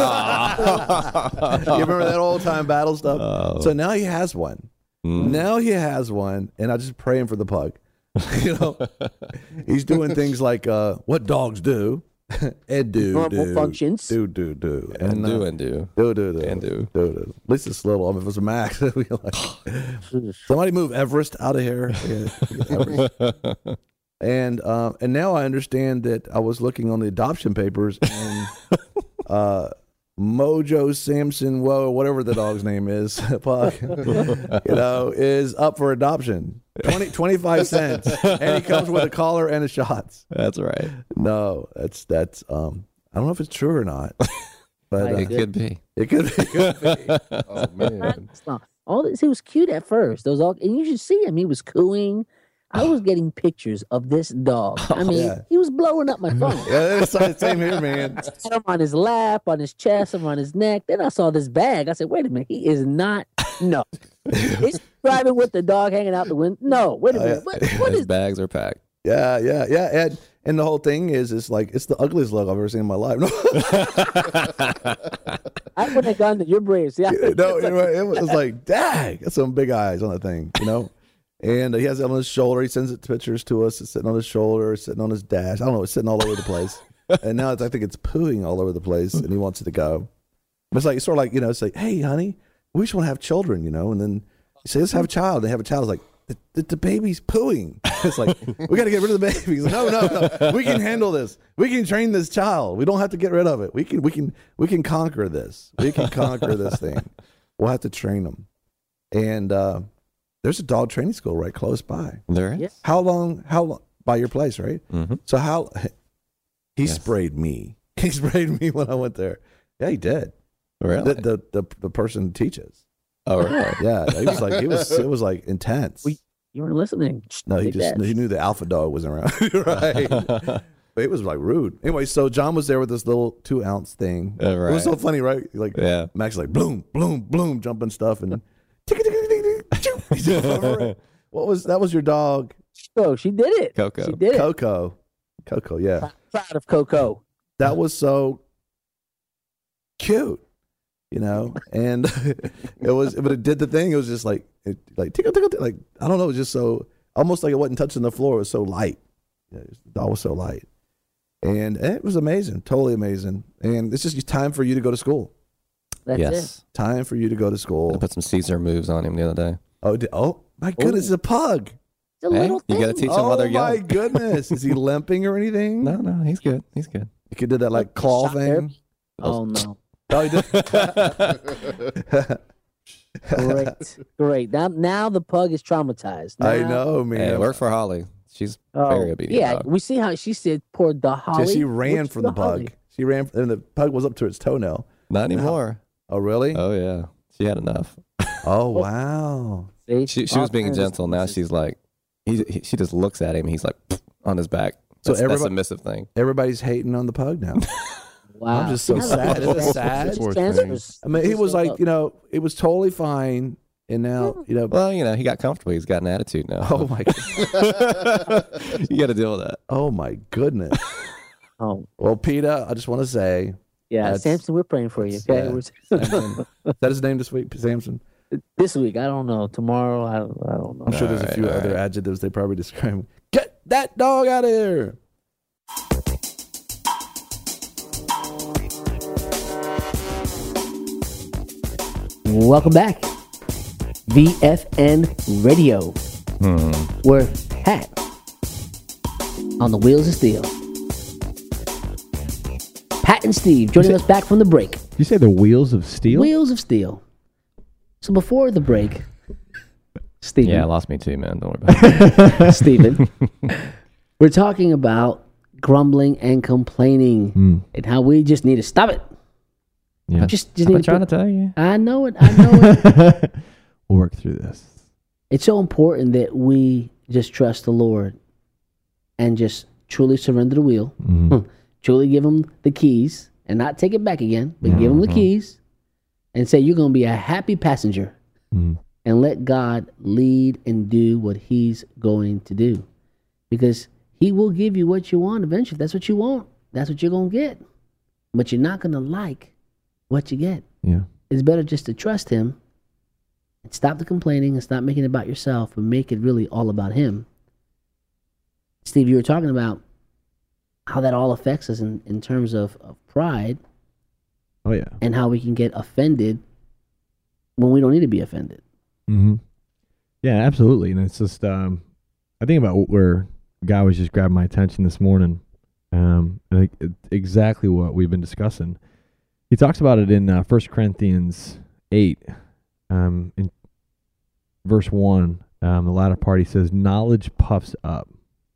You remember that old time battle stuff? Oh. So now he has one. Mm. Now he has one, and I just pray him for the pug. You know, he's doing things like uh, what dogs do, and do normal do, functions, do do do, and, and do uh, and do, do do do, and do. do do. At least it's little. I mean, if it was a Max, we'd be like, somebody move Everest out of here. Yeah, and uh, and now I understand that I was looking on the adoption papers, and uh, Mojo Samson, whoa, whatever the dog's name is, Puck, you know, is up for adoption. twenty, twenty-five cents. And he comes with a collar and a shots. That's right. No, that's, that's, um, I don't know if it's true or not, but uh, it could be. It could be. It could be. Oh, man. All this, he was cute at first. Those all, and you should see him. He was cooing. I was getting pictures of this dog. I mean, yeah. He was blowing up my phone. Yeah, it's the same here, man. I him on his lap, on his chest, I'm on his neck. Then I saw this bag. I said, wait a minute. He is not. No. He's driving with the dog hanging out the window. No, wait a minute. What, what his is bags are packed. Yeah, yeah, yeah. And, and the whole thing is, it's like, it's the ugliest look I've ever seen in my life. No. I wouldn't have gone to your Braves. Yeah. No, it, it was like, dang, that's some big eyes on that thing, you know? And he has it on his shoulder. He sends it pictures to us. It's sitting on his shoulder, it's sitting on his dash. I don't know. It's sitting all over the place. And now it's, I think it's pooing all over the place, and he wants it to go. But it's like, it's sort of like, you know, it's like, hey, honey, we just want to have children, you know? And then you say, let's have a child. They have a child. It's like, the, the, the baby's pooing. It's like, we got to get rid of the baby. He's like, no, no, no. We can handle this. We can train this child. We don't have to get rid of it. We can, we can, we can conquer this. We can conquer this thing. We'll have to train them. And, uh, there's a dog training school right close by. There is? Yes. How long, how long, by your place, right? Mm-hmm. So how, he yes. sprayed me. He sprayed me when I went there. Yeah, he did. Really? The, the, the, the person who teaches. Oh, really? Yeah, he was like, he was, it was like intense. We, you weren't listening. No, he just, he knew the alpha dog wasn't around. Right. But it was like rude. Anyway, so John was there with this little two ounce thing. Uh, right. It was so funny, right? Like, yeah. Max like, bloom, bloom, bloom, jumping stuff and what was that? Was your dog? Oh, she did it. Coco. She did it. Coco. Coco, yeah. Proud of Coco. That was so cute, you know. And it was, but it did the thing. It was just like, it, like tickle, tickle, tickle, like I don't know. It was just so almost like it wasn't touching the floor. It was so light. Yeah, the dog was so light, and it was amazing, totally amazing. And it's just time for you to go to school. That's yes. it. Time for you to go to school. I put some Caesar moves on him the other day. Oh, did, oh my goodness, it's a pug. It's a hey, little thing. You got to teach him oh while they're young. Oh my goodness, is he limping or anything? No, no, he's good. He's good. You could do that like claw Shot thing. therapy? Oh no. Oh, he did. Great, great. Now, now the pug is traumatized. I Now- know, man. Hey, it worked for Holly. She's Oh, very obedient. yeah, dog. we see how she said, "Poor the Holly." She, she ran Which from the Holly? pug. She ran, and the pug was up to its toenail. Not anymore. Oh, really? Oh yeah, she had enough. Oh, wow. See? She she was All being kinds of gentle. Now excuses. she's like, he, he she just looks at him. He's like on his back. So That's, that's a everybody- submissive thing. Everybody's hating on the pug now. Wow. I'm just so See how sad. the- Isn't it sad? Just Poor transfers- I mean, he just was go like, up. you know, it was totally fine. And now, you know, Well, you know, he got comfortable. He's got an attitude now. oh, my You got to deal with that. Oh, my goodness. Oh, Well, Peter, I just want to say, yeah, That's- Samson, we're praying for you. Okay, Yeah. We're- Samson, is that his name this week, Samson? this week, I don't know. Tomorrow, I don't, I don't know. I'm sure there's a All few right, all other right. adjectives they probably describe. Get that dog out of here. Welcome back, V F N Radio. Hmm. We're Pat on the wheels of steel. Pat and Steve joining us back from the break. Did you say the wheels of steel? Wheels of steel. So before the break, Stephen, Yeah, lost me too, man. Don't worry about it. Stephen, we're talking about grumbling and complaining Mm, and how we just need to stop it. yeah. Just, just I've need been to trying put- to tell you. I know it. I know it. We'll work through this. It's so important that we just trust the Lord and just truly surrender the wheel. Mhm. Truly give him the keys and not take it back again, but give him the Mhm. keys and say you're going to be a happy passenger Mhm. and let God lead and do what he's going to do. Because he will give you what you want eventually. If that's what you want, that's what you're going to get. But you're not going to like what you get. Yeah. It's better just to trust him and stop the complaining and stop making it about yourself, but make it really all about him. Steve, you were talking about how that all affects us in, in terms of, of pride Oh yeah. and how we can get offended when we don't need to be offended. Mm-hmm. Yeah, absolutely. And it's just, um, I think about where God was just grabbing my attention this morning, um, and it, it- exactly what we've been discussing. He talks about it in uh, First Corinthians eight, um, in verse one. Um, the latter part, he says, "Knowledge puffs up,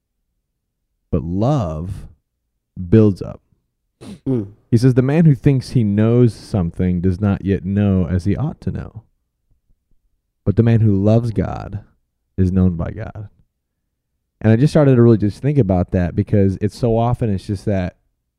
but love builds up." Mm. He says, "The man who thinks he knows something does not yet know as he ought to know. But the man who loves God is known by God." And I just started to really just think about that, because it's so often it's just that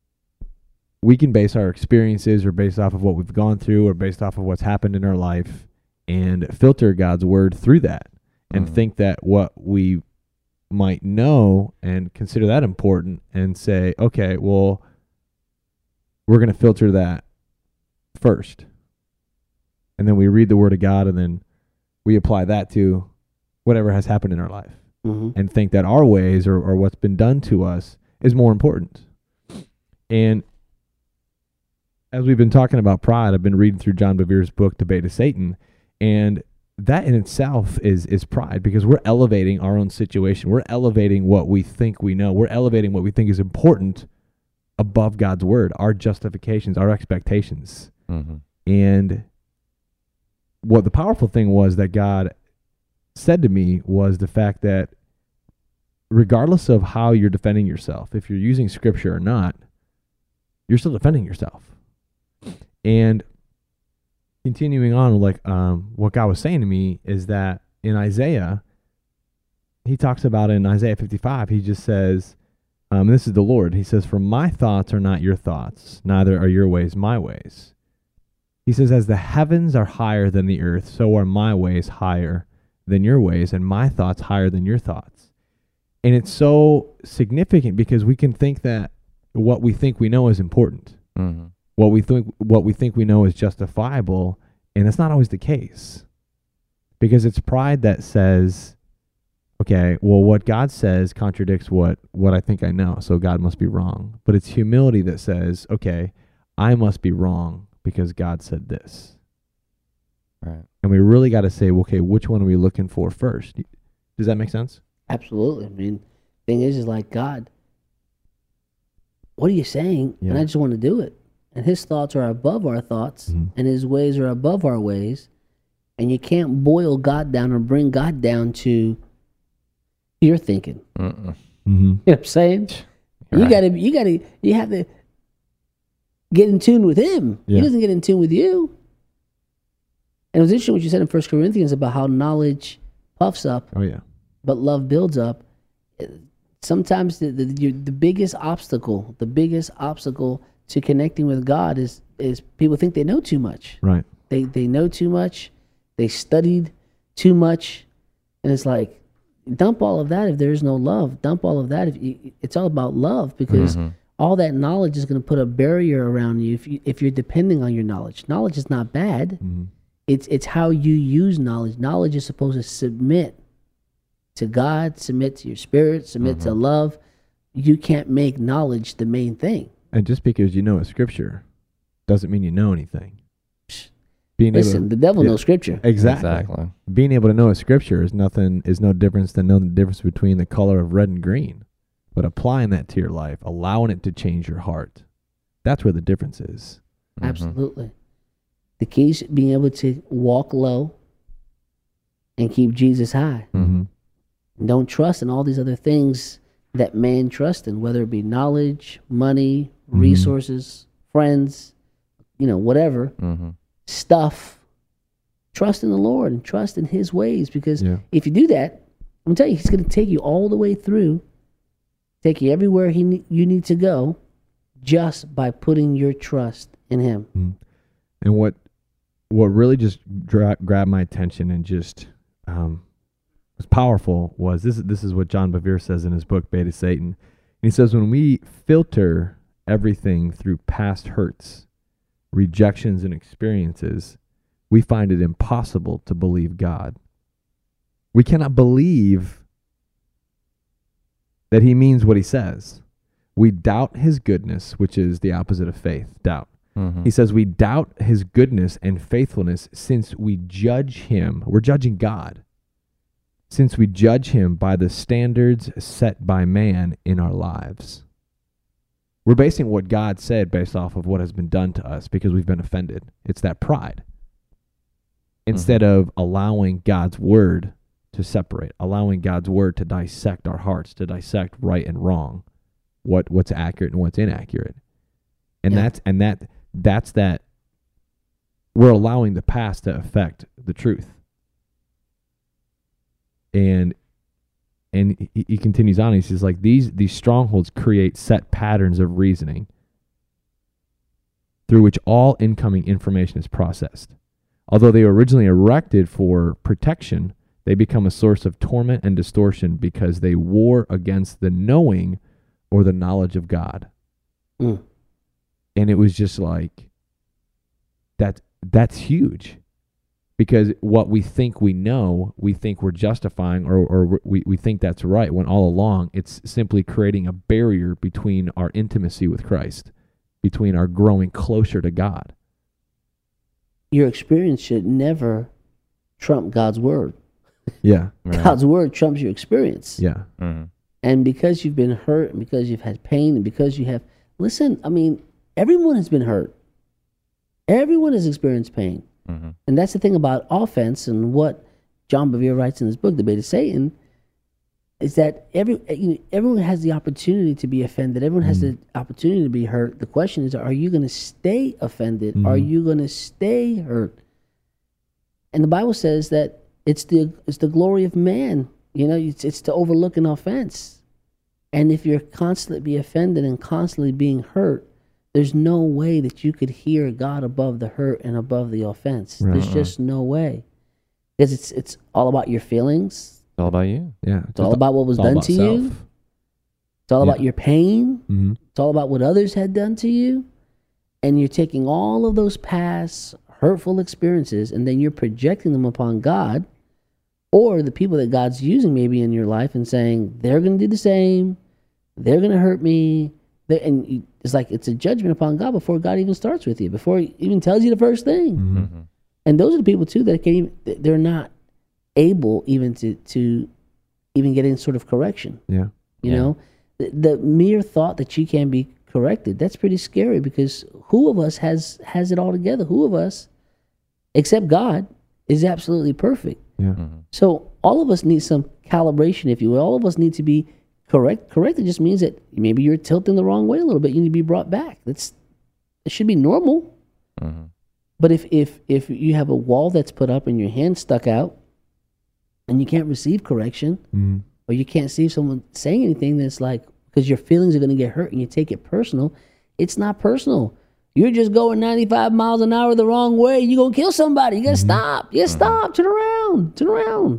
we can base our experiences or based off of what we've gone through or based off of what's happened in our life and filter God's word through that and Mhm. think that what we might know and consider that important and say, okay, well, we're going to filter that first. And then we read the word of God, and then we apply that to whatever has happened in our life hmm and think that our ways or, or what's been done to us is more important. And as we've been talking about pride, I've been reading through John Bevere's book, Debate of Satan, and that in itself is is pride, because we're elevating our own situation. We're elevating what we think we know. We're elevating what we think is important above God's word, our justifications, our expectations. Mm-hmm. And what the powerful thing was that God said to me was the fact that regardless of how you're defending yourself, if you're using scripture or not, you're still defending yourself. And continuing on, like um, what God was saying to me is that in Isaiah, he talks about in Isaiah fifty-five, he just says, um, this is the Lord. He says, "For my thoughts are not your thoughts, neither are your ways my ways." He says, "As the heavens are higher than the earth, so are my ways higher than your ways, and my thoughts higher than your thoughts." And it's so significant because we can think that what we think we know is important. Mm-hmm. What we think what we think we know is justifiable, and that's not always the case. Because it's pride that says, okay, well, what God says contradicts what, what I think I know, so God must be wrong. But it's humility that says, okay, I must be wrong because God said this. Right. And we really got to say, well, okay, which one are we looking for first? Does that make sense? Absolutely. I mean, thing is, is like, God, what are you saying? And Yeah. I just want to do it. And his thoughts are above our thoughts, Mhm. and his ways are above our ways. And you can't boil God down or bring God down to your thinking. Mm-mm. Mm-hmm. You know what I'm saying? You Right. gotta, you gotta, you have to get in tune with Him. Yeah. He doesn't get in tune with you. And it was interesting what you said in First Corinthians about how knowledge puffs up, Oh yeah. but love builds up. Sometimes the the, you- the biggest obstacle, the biggest obstacle to connecting with God is is people think they know too much. Right. They they know too much. They studied too much, and it's like, dump all of that if there is no love. Dump all of that if you, it's all about love, because Mhm. all that knowledge is going to put a barrier around you if you if you're depending on your knowledge. Knowledge is not bad. Mm-hmm. It's it's how you use knowledge. Knowledge is supposed to submit to God, submit to your spirit, submit to love. You can't make knowledge the main thing. And just because you know a scripture doesn't mean you know anything. Being Listen, able the devil yeah. knows scripture. exactly. Exactly. Being able to know a scripture is nothing is no difference than knowing the difference between the color of red and green. But applying that to your life, allowing it to change your heart, that's where the difference is. Mhm. Absolutely. The key is being able to walk low and keep Jesus high. Mm-hmm. Don't trust in all these other things that man trusts in, whether it be knowledge, money, Mhm. resources, friends, you know, whatever, Mhm. stuff. Trust in the Lord and trust in His ways, because Yeah. if you do that, I'm gonna tell you, He's going to take you all the way through, take you everywhere he ne- you need to go, just by putting your trust in Him. Mhm. And what what really just dra- grabbed my attention and just um, was powerful was this. This is what John Bevere says in his book Beta Satan. And he says, when we filter everything through past hurts, rejections, and experiences, we find it impossible to believe God. We cannot believe that He means what He says. We doubt His goodness, which is the opposite of faith, doubt. Mhm. He says we doubt His goodness and faithfulness since we judge Him. We're judging God. Since we judge Him by the standards set by man in our lives. We're basing what God said based off of what has been done to us because we've been offended. It's that pride. Instead of allowing God's word to separate, allowing God's word to dissect our hearts, to dissect right and wrong, what what's accurate and what's inaccurate. And Yeah. that's and that that's that we're allowing the past to affect the truth. And and he, he continues on. He says, like, these these strongholds create set patterns of reasoning through which all incoming information is processed. Although they were originally erected for protection, they become a source of torment and distortion because they war against the knowing or the knowledge of God. Mm. And it was just like, that, that's huge. Because what we think we know, we think we're justifying, or, or we, we think that's right, when all along it's simply creating a barrier between our intimacy with Christ, between our growing closer to God. Your experience should never trump God's word. Yeah. Right. God's word trumps your experience. Yeah. Mhm. And because you've been hurt, and because you've had pain, and because you have, listen, I mean, everyone has been hurt. Everyone has experienced pain. Mhm. And that's the thing about offense, and what John Bevere writes in his book, The Beta Satan, is that every you know, everyone has the opportunity to be offended. Everyone has the opportunity to be hurt. The question is, are you going to stay offended? Are Mhm. you going to stay hurt? And the Bible says that it's the it's the glory of man. You know, it's, it's to overlook an offense. And if you're constantly be offended and constantly being hurt, there's no way that you could hear God above the hurt and above the offense. Right. There's just no way. Because it's it's all about your feelings. It's all about you. Yeah. It's all about what was done to you. It's all Yeah. about your pain. Mm-hmm. It's all about what others had done to you. And you're taking all of those past hurtful experiences and then you're projecting them upon God or the people that God's using maybe in your life and saying, they're going to do the same. They're going to hurt me. They- And you- it's like it's a judgment upon God before God even starts with you, before He even tells you the first thing. Mm-hmm. Mhm. And those are the people too that can even, they're not able even to to even get any sort of correction. Yeah. You Yeah. know, the, the mere thought that you can be corrected, that's pretty scary, because who of us has has it all together? Who of us, except God, is absolutely perfect. Yeah. Mhm. So all of us need some calibration, if you will. All of us need to be correct. Correct, it just means that maybe you're tilting the wrong way a little bit. You need to be brought back. That's it should be normal. Mhm. But if if if you have a wall that's put up and your hand stuck out and you can't receive correction, Mm-hmm. or you can't see someone saying anything that's like, because your feelings are going to get hurt and you take it personal, it's not personal. You're just going ninety-five miles an hour the wrong way. You're going to kill somebody. You got to Mm-hmm. stop. You got to stop. Turn around. Turn around.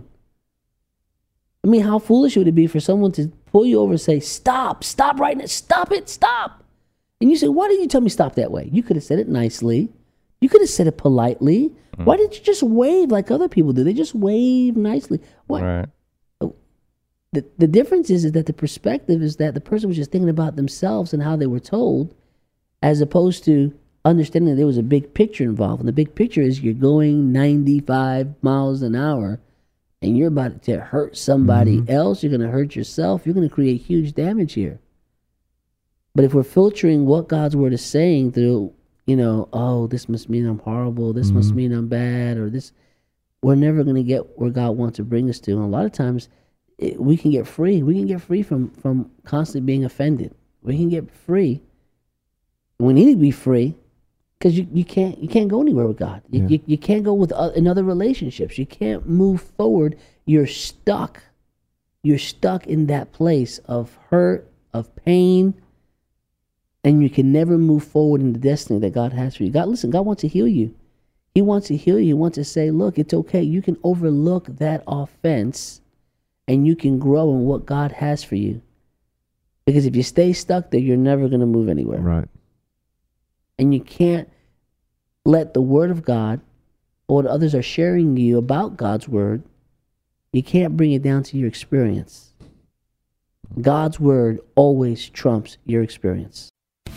I mean, how foolish would it be for someone to pull you over and say, stop, stop right now. Stop it. Stop. And you say, why didn't you tell me stop that way? You could have said it nicely. You could have said it politely. Why didn't you just wave like other people do? They just wave nicely. Why? Right. The, the difference is, is that the perspective is that the person was just thinking about themselves and how they were told, as opposed to understanding that there was a big picture involved. And the big picture is you're going ninety-five miles an hour and you're about to hurt somebody else. You're going to hurt yourself. You're going to create huge damage here. But if we're filtering what God's word is saying through, you know, oh, this must mean I'm horrible. This must mean I'm bad, or this, we're never going to get where God wants to bring us to. And a lot of times, it, we can get free. We can get free from, from constantly being offended. We can get free. We need to be free because you, you can't you can't go anywhere with God. You, Yeah. you, you can't go with uh, in other relationships. You can't move forward. You're stuck. You're stuck in that place of hurt, of pain, and you can never move forward in the destiny that God has for you. God, listen, God wants to heal you. He wants to heal you. He wants to say, look, it's okay. You can overlook that offense and you can grow in what God has for you. Because if you stay stuck there, you're never going to move anywhere. Right. And you can't let the word of God or what others are sharing you about God's word, you can't bring it down to your experience. God's word always trumps your experience.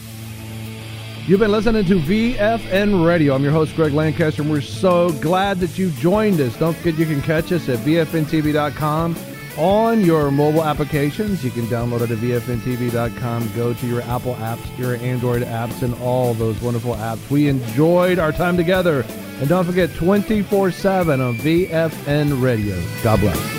You've been listening to V F N Radio. I'm your host, Greg Lancaster, and we're so glad that you joined us. Don't forget you can catch us at V F N T V dot com on your mobile applications. You can download it at V F N T V dot com. Go to your Apple apps, your Android apps, and all those wonderful apps. We enjoyed our time together. And don't forget, twenty-four seven on V F N Radio. God bless.